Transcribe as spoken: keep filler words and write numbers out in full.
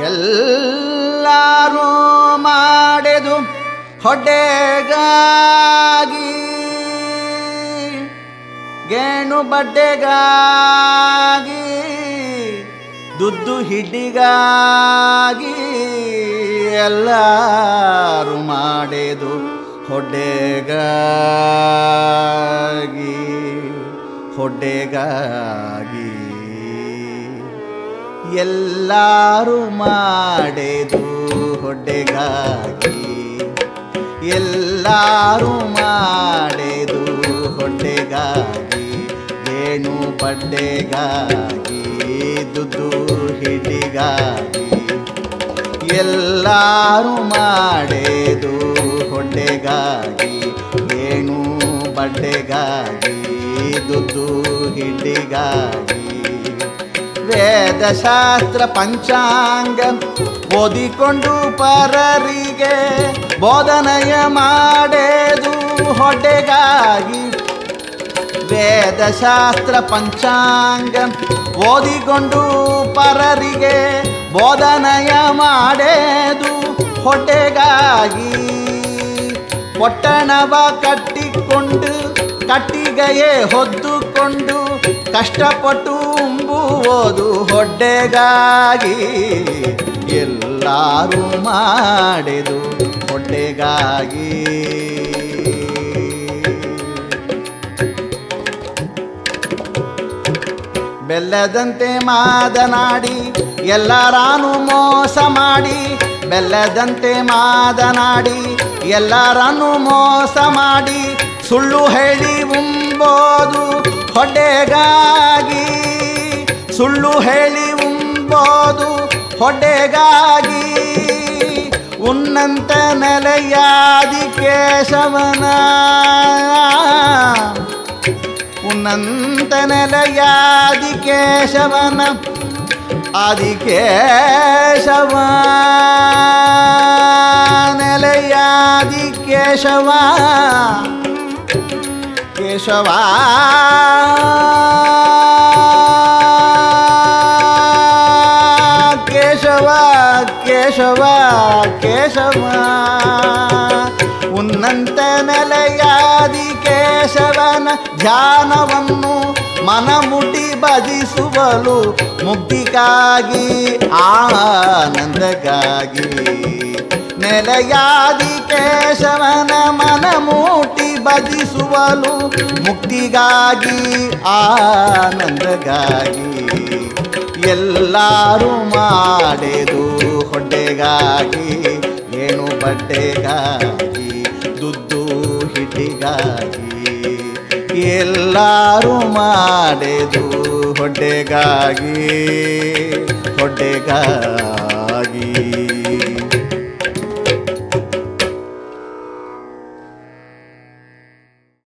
ಎಲ್ಲರೂ ಮಾಡಿದು ಹೊಟ್ಟೆಗಾಗಿ, ಗೇಣು ಬಟ್ಟೆಗಾಗಿ, ದುಡ್ಡು ಹಿಡಿಗಾಗಿ, ಎಲ್ಲರೂ ಮಾಡಿದು ಹೊಟ್ಟೆಗಾಗಿ, ಹೊಟ್ಟೆಗಾಗಿ. ಎಲ್ಲರೂ ಮಾಡಿದು ಹೊಟ್ಟೆಗಾಗಿ, ಎಲ್ಲರೂ ಮಾಡಿದು ಹೊಟ್ಟೆಗಾಗಿ, ಗೇಣು ಬಟ್ಟೆಗಾಗಿ, ದುಡ್ಡು ಹಿಡಿಗಾಗಿ. ಎಲ್ಲರೂ ಮಾಡಿದು ಹೊಟ್ಟೆಗಾಗಿ, ಗೇಣು ಬಟ್ಟೆಗಾಗಿ, ದುಡ್ಡು ಹಿಡಿಗಾಗಿ. ವೇದಶಾಸ್ತ್ರ ಪಂಚಾಂಗ ಓದಿಕೊಂಡು ಪರರಿಗೆ ಬೋಧನೆಯ ಮಾಡೆದು ಹೊಟ್ಟೆಗಾಗಿ. ವೇದಶಾಸ್ತ್ರ ಪಂಚಾಂಗ ಓದಿಕೊಂಡು ಪರರಿಗೆ ಬೋಧನೆಯ ಮಾಡೆದು ಹೊಟ್ಟೆಗಾಗಿ. ಪೊಟ್ಟಣವ ಕಟ್ಟಿಕೊಂಡು ಕಟ್ಟಿಗೆಯೇ ಹೊದ್ದುಕೊಂಡು ಕಷ್ಟಪಟ್ಟು ಉಂಬುವುದು ಹೊಟ್ಟೆಗಾಗಿ. ಎಲ್ಲರೂ ಮಾಡಿದು ಹೊಟ್ಟೆಗಾಗಿ. ಬೆಲ್ಲದಂತೆ ಮಾತನಾಡಿ ಎಲ್ಲರಾನು ಮೋಸ ಮಾಡಿ, ಬೆಲ್ಲದಂತೆ ಮಾತನಾಡಿ ಎಲ್ಲರನ್ನು ಮೋಸ ಮಾಡಿ, ಸುಳ್ಳು ಹೇಳಿ ಉಂಬೋದು ಹೊಟ್ಟೆಗಾಗಿ, ಸುಳ್ಳು ಹೇಳಿ ಉಂಬೋದು ಹೊಟ್ಟೆಗಾಗಿ. ಉನ್ನಂತ ನೆಲೆಯಾದಿ ಕೇಶವನ, ಉನ್ನಂತ ನೆಲೆಯಾದಿ ಕೇಶವನ, ಆದಿಕೇಶವ ನೆಲೆಯಾದಿ ಕೇಶವ, ಕೇಶವ ಕೇಶವ ಕೇಶವ ಕೇಶವ. ಉನ್ನತ ನೆಲೆಯಾದಿ ಕೇಶವನ ಧ್ಯಾನವನ್ನು ಮನಮುಟ್ಟಿ ಭಜಿಸುವಲು, ಮುಕ್ತಿಗಾಗಿ ಆನಂದಗಾಗಿ. ನೆಲೆಯಾದಿ ಕೇಶವನ ಮನಮುಟ್ಟಿ ಭಜಿಸುವಲು, ಮುಕ್ತಿಗಾಗಿ ಆನಂದಗಾಗಿ. ಎಲ್ಲರೂ ಮಾಡಿದು ಹೊಟ್ಟೆಗಾಗಿ, ಏನು ಬಟ್ಟೆಗಾಗಿ, ದುಡ್ಡು ಹಿಡಿಗಾಗಿ. ಎಲ್ಲರೂ ಮಾಡಿದು ಹೊಟ್ಟೆಗಾಗಿ, ಹೊಟ್ಟೆಗಾಗಿ.